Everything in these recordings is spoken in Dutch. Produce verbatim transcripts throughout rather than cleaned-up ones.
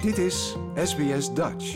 Dit is S B S Dutch.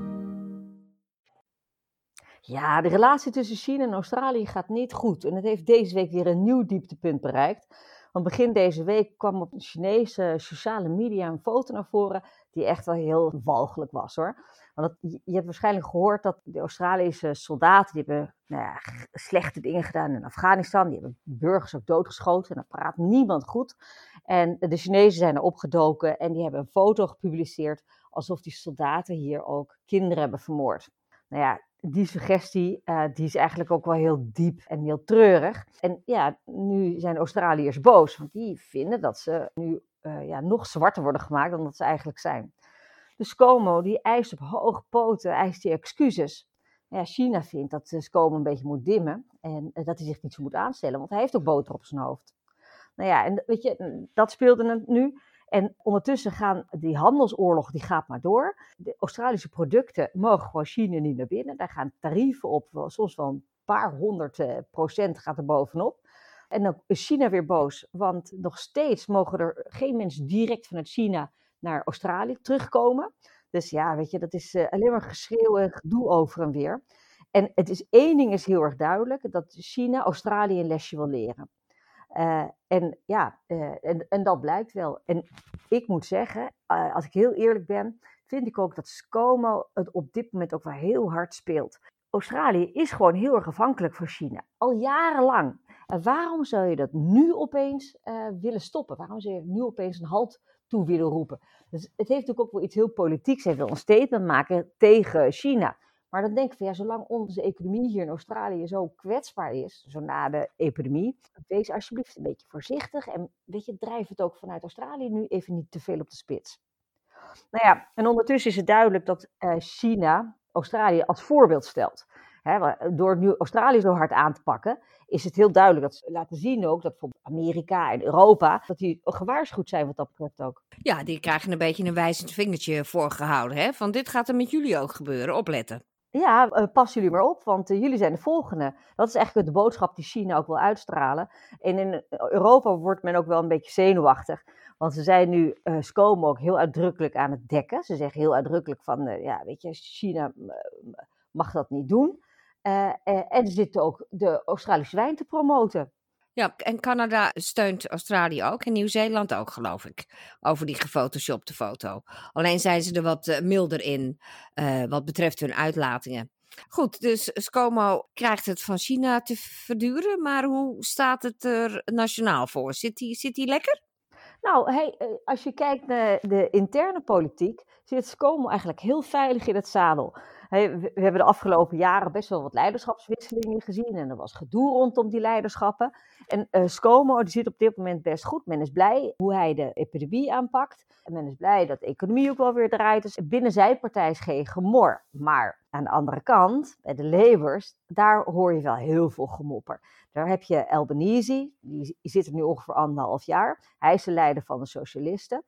Ja, de relatie tussen China en Australië gaat niet goed. En het heeft deze week weer een nieuw dieptepunt bereikt. Want begin deze week kwam op de Chinese sociale media een foto naar voren die echt wel heel walgelijk was, hoor. Want het, je hebt waarschijnlijk gehoord dat de Australische soldaten, die hebben nou ja, slechte dingen gedaan in Afghanistan. Die hebben burgers ook doodgeschoten en daar praat niemand goed. En de Chinezen zijn er opgedoken en die hebben een foto gepubliceerd alsof die soldaten hier ook kinderen hebben vermoord. Nou ja, die suggestie uh, die is eigenlijk ook wel heel diep en heel treurig. En ja, nu zijn Australiërs boos, want die vinden dat ze nu uh, ja, nog zwarter worden gemaakt dan dat ze eigenlijk zijn. Dus ScoMo die eist op hoge poten, eist die excuses. Ja, China vindt dat ScoMo een beetje moet dimmen en uh, dat hij zich niet zo moet aanstellen, want hij heeft ook boter op zijn hoofd. Nou ja, en weet je, dat speelde het nu. En ondertussen gaan die handelsoorlog, die gaat maar door. De Australische producten mogen gewoon China niet naar binnen. Daar gaan tarieven op, soms wel een paar honderd uh, procent gaat er bovenop. En dan is China weer boos, want nog steeds mogen er geen mensen direct vanuit China naar Australië terugkomen. Dus ja, weet je, dat is uh, alleen maar geschreeuw en gedoe over en weer. En het is één ding is heel erg duidelijk, dat China Australië een lesje wil leren. Uh, en ja, uh, en, en dat blijkt wel. En ik moet zeggen, uh, als ik heel eerlijk ben, vind ik ook dat ScoMo het op dit moment ook wel heel hard speelt. Australië is gewoon heel erg afhankelijk van China, al jarenlang. En waarom zou je dat nu opeens uh, willen stoppen? Waarom zou je nu opeens een halt toe willen roepen? Dus het heeft natuurlijk ook wel iets heel politieks. Hij wil een statement maken tegen China. Maar dan denk ik van ja, zolang onze economie hier in Australië zo kwetsbaar is, zo na de epidemie, wees alsjeblieft een beetje voorzichtig en weet je, drijf het ook vanuit Australië nu even niet te veel op de spits. Nou ja, en ondertussen is het duidelijk dat uh, China Australië als voorbeeld stelt. He, door nu Australië zo hard aan te pakken, is het heel duidelijk dat ze laten zien ook dat bijvoorbeeld Amerika en Europa, dat die gewaarschuwd zijn wat dat betreft ook. Ja, die krijgen een beetje een wijzend vingertje voorgehouden, hè? Van dit gaat er met jullie ook gebeuren, opletten. Ja, uh, pas jullie maar op, want uh, jullie zijn de volgende. Dat is eigenlijk de boodschap die China ook wil uitstralen. En in Europa wordt men ook wel een beetje zenuwachtig. Want ze zijn nu uh, ScoMo ook heel uitdrukkelijk aan het dekken. Ze zeggen heel uitdrukkelijk van, uh, ja, weet je, China uh, mag dat niet doen. Uh, uh, en ze zitten ook de Australische wijn te promoten. Ja, en Canada steunt Australië ook en Nieuw-Zeeland ook, geloof ik, over die gefotoshopte foto. Alleen zijn ze er wat uh, milder in, uh, wat betreft hun uitlatingen. Goed, dus ScoMo krijgt het van China te verduren, maar hoe staat het er nationaal voor? Zit die, zit die lekker? Nou, hey, als je kijkt naar de interne politiek, zit ScoMo eigenlijk heel veilig in het zadel. Hey, we hebben de afgelopen jaren best wel wat leiderschapswisselingen gezien en er was gedoe rondom die leiderschappen. En uh, ScoMo die zit op dit moment best goed. Men is blij hoe hij de epidemie aanpakt. En men is blij dat de economie ook wel weer draait. Dus binnen zijn partij is geen gemor. Maar aan de andere kant, bij de Labours, daar hoor je wel heel veel gemopper. Daar heb je Albanese, die zit er nu ongeveer anderhalf jaar. Hij is de leider van de socialisten.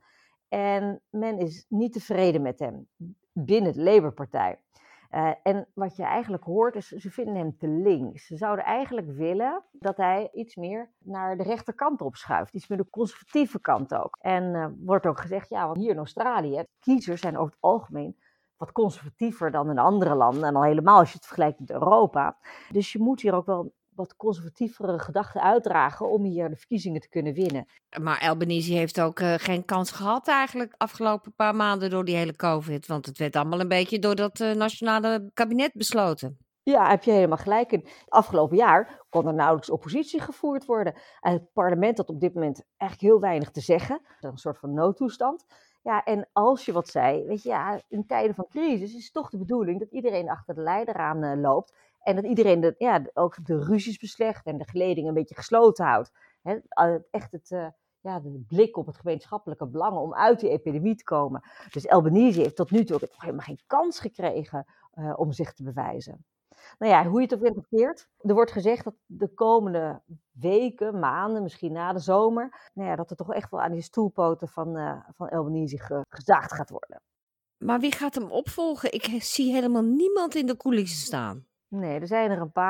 En men is niet tevreden met hem binnen de Labour-partij. Uh, en wat je eigenlijk hoort is, ze vinden hem te links. Ze zouden eigenlijk willen dat hij iets meer naar de rechterkant opschuift. Iets meer de conservatieve kant ook. En uh, wordt ook gezegd, ja, want hier in Australië, kiezers zijn over het algemeen wat conservatiever dan in andere landen. En al helemaal als je het vergelijkt met Europa. Dus je moet hier ook wel wat conservatievere gedachten uitdragen om hier de verkiezingen te kunnen winnen. Maar Albanese heeft ook uh, geen kans gehad eigenlijk afgelopen paar maanden door die hele COVID. Want het werd allemaal een beetje door dat uh, nationale kabinet besloten. Ja, heb je helemaal gelijk in. Afgelopen jaar kon er nauwelijks oppositie gevoerd worden. En het parlement had op dit moment eigenlijk heel weinig te zeggen. Een soort van noodtoestand. Ja, en als je wat zei, weet je, ja, in tijden van crisis is het toch de bedoeling dat iedereen achter de leider aan uh, loopt. En dat iedereen de, ja, ook de ruzies beslecht en de geleding een beetje gesloten houdt. He, echt het, uh, ja, de blik op het gemeenschappelijke belang om uit die epidemie te komen. Dus Albanese heeft tot nu toe ook helemaal geen kans gekregen uh, om zich te bewijzen. Nou ja, hoe je het ook bent of keert. Er wordt gezegd dat de komende weken, maanden, misschien na de zomer, nou ja, dat er toch echt wel aan die stoelpoten van, uh, van Albanese ge, gezaagd gaat worden. Maar wie gaat hem opvolgen? Ik zie helemaal niemand in de coulissen staan. Nee, er zijn er een paar.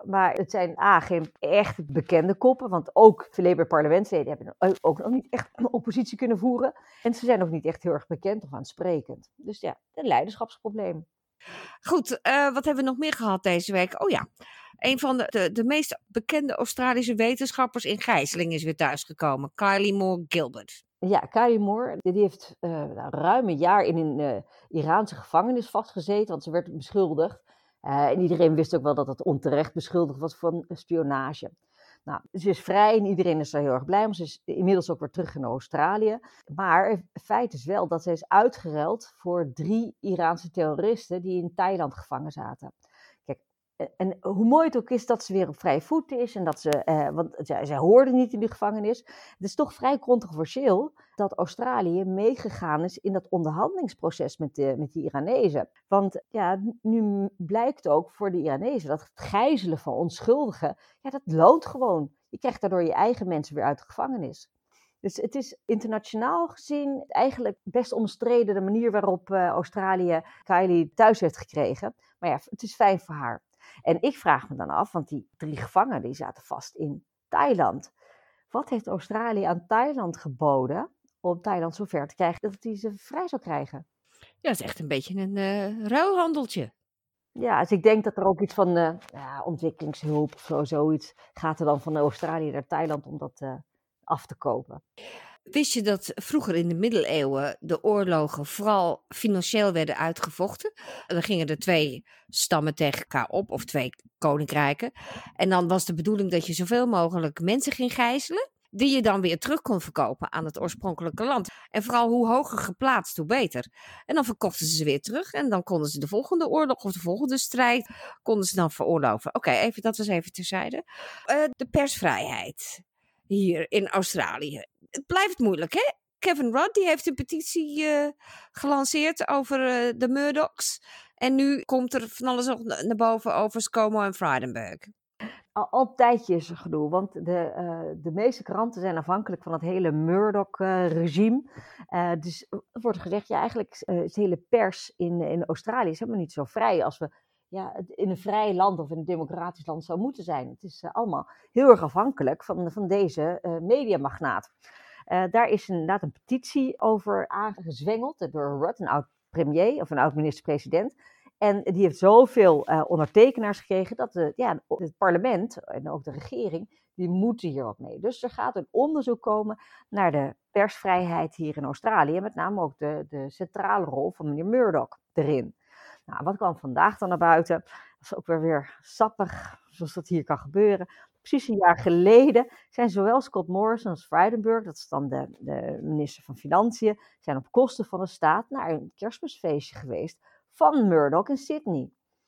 Maar het zijn A, geen echt bekende koppen, want ook veel Labour-parlementsleden hebben ook nog niet echt een oppositie kunnen voeren. En ze zijn ook niet echt heel erg bekend of aansprekend. Dus ja, een leiderschapsprobleem. Goed, uh, wat hebben we nog meer gehad deze week? Oh ja, een van de, de, de meest bekende Australische wetenschappers in gijzeling is weer thuisgekomen. Kylie Moore Gilbert. Ja, Kylie Moore, die heeft uh, nou, ruim een jaar in een uh, Iraanse gevangenis vastgezeten, want ze werd beschuldigd. Uh, en iedereen wist ook wel dat het onterecht beschuldigd was van spionage. Nou, ze is vrij en iedereen is daar heel erg blij om. Ze is inmiddels ook weer terug in Australië. Maar het feit is wel dat ze is uitgeruild voor drie Iraanse terroristen die in Thailand gevangen zaten. Kijk, en hoe mooi het ook is dat ze weer op vrije voeten is en dat ze, eh, want zij, zij hoorde niet in de gevangenis. Het is toch vrij controversieel dat Australië meegegaan is in dat onderhandelingsproces met de, met die Iranezen. Want ja, nu blijkt ook voor de Iranezen dat het gijzelen van onschuldigen, ja, dat loont gewoon. Je krijgt daardoor je eigen mensen weer uit de gevangenis. Dus het is internationaal gezien eigenlijk best omstreden de manier waarop uh, Australië Kylie thuis heeft gekregen. Maar ja, het is fijn voor haar. En ik vraag me dan af, want die drie gevangenen die zaten vast in Thailand. Wat heeft Australië aan Thailand geboden om Thailand zover te krijgen dat hij ze vrij zou krijgen? Ja, dat is echt een beetje een uh, ruilhandeltje. Ja, dus ik denk dat er ook iets van uh, ja, ontwikkelingshulp of zo, zoiets gaat er dan van Australië naar Thailand om dat uh, af te kopen. Wist je dat vroeger in de middeleeuwen de oorlogen vooral financieel werden uitgevochten? Dan gingen er twee stammen tegen elkaar op, of twee koninkrijken. En dan was de bedoeling dat je zoveel mogelijk mensen ging gijzelen, die je dan weer terug kon verkopen aan het oorspronkelijke land. En vooral hoe hoger geplaatst, hoe beter. En dan verkochten ze ze weer terug en dan konden ze de volgende oorlog of de volgende strijd konden ze dan veroorloven. Oké, okay, even dat was even terzijde. Uh, de persvrijheid hier in Australië. Het blijft moeilijk, hè? Kevin Rudd die heeft een petitie uh, gelanceerd over uh, de Murdochs. En nu komt er van alles nog naar boven over ScoMo en Frydenberg. Al, al een tijdje is er gedoe, want de, uh, de meeste kranten zijn afhankelijk van het hele Murdoch-regime. Uh, dus er wordt gezegd, ja, eigenlijk uh, is de hele pers in, in Australië is helemaal niet zo vrij als we ja, in een vrij land of in een democratisch land zou moeten zijn. Het is uh, allemaal heel erg afhankelijk van, van deze uh, mediamagnaat. Uh, daar is inderdaad een petitie over aangezwengeld door Rudd, een oud-premier of een oud-minister-president. En die heeft zoveel uh, ondertekenaars gekregen dat de, ja, het parlement en ook de regering, die moeten hier wat mee. Dus er gaat een onderzoek komen naar de persvrijheid hier in Australië. Met name ook de, de centrale rol van meneer Murdoch erin. Nou, wat kwam vandaag dan naar buiten? Dat is ook weer weer sappig, zoals dat hier kan gebeuren. Precies een jaar geleden zijn zowel Scott Morrison als Frydenberg, dat is dan de, de minister van Financiën, zijn op kosten van de staat naar een kerstmisfeestje geweest van Murdoch in Sydney.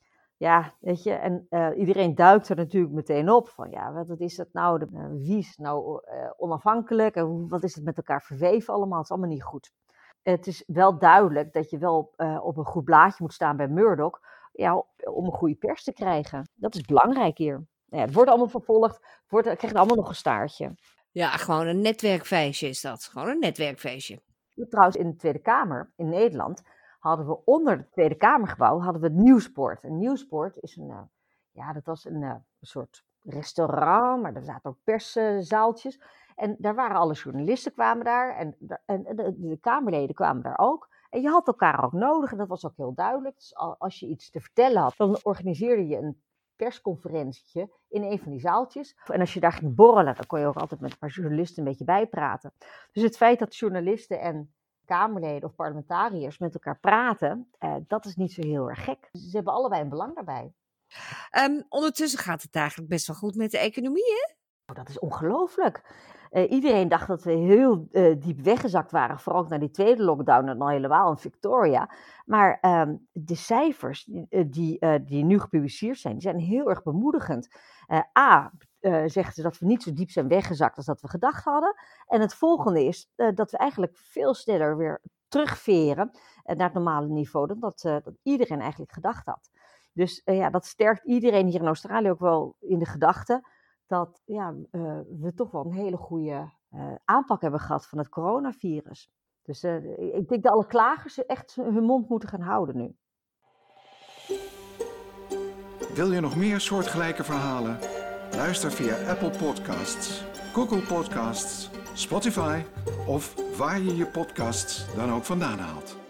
Ja, weet je, en uh, iedereen duikt er natuurlijk meteen op van, ja, wat is dat nou, de, uh, wie is nou uh, onafhankelijk en wat is het met elkaar verweven allemaal, het is allemaal niet goed. Het is wel duidelijk dat je wel uh, op een goed blaadje moet staan bij Murdoch, ja, om een goede pers te krijgen. Dat is belangrijk hier. Ja, het wordt allemaal vervolgd, het, wordt, het krijgt allemaal nog een staartje. Ja, gewoon een netwerkfeestje is dat. Gewoon een netwerkfeestje. Trouwens, in de Tweede Kamer in Nederland hadden we onder het Tweede Kamergebouw hadden we het Nieuwspoort. En Nieuwspoort is een, uh, ja, dat was een, uh, een soort restaurant, maar er zaten ook perszaaltjes. En daar waren alle journalisten kwamen daar en, en de, de Kamerleden kwamen daar ook. En je had elkaar ook nodig en dat was ook heel duidelijk. Dus als je iets te vertellen had, dan organiseerde je een persconferentietje in een van die zaaltjes. En als je daar ging borrelen, dan kon je ook altijd met een paar journalisten een beetje bijpraten. Dus het feit dat journalisten en Kamerleden of parlementariërs met elkaar praten, eh, dat is niet zo heel erg gek. Ze hebben allebei een belang daarbij. Um, ondertussen gaat het eigenlijk best wel goed met de economie, hè? Oh, dat is ongelooflijk. Uh, iedereen dacht dat we heel uh, diep weggezakt waren, vooral ook naar die tweede lockdown en dan helemaal in Victoria. Maar um, de cijfers die, die, uh, die nu gepubliceerd zijn, die zijn heel erg bemoedigend. Uh, A, uh, zeggen ze dat we niet zo diep zijn weggezakt als dat we gedacht hadden. En het volgende is uh, dat we eigenlijk veel sneller weer terugveren uh, naar het normale niveau dan dat, uh, dat iedereen eigenlijk gedacht had. Dus uh, ja, dat sterkt iedereen hier in Australië ook wel in de gedachte dat ja, uh, we toch wel een hele goede uh, aanpak hebben gehad van het coronavirus. Dus uh, ik denk dat alle klagers echt hun mond moeten gaan houden nu. Wil je nog meer soortgelijke verhalen? Luister via Apple Podcasts, Google Podcasts, Spotify of waar je je podcasts dan ook vandaan haalt.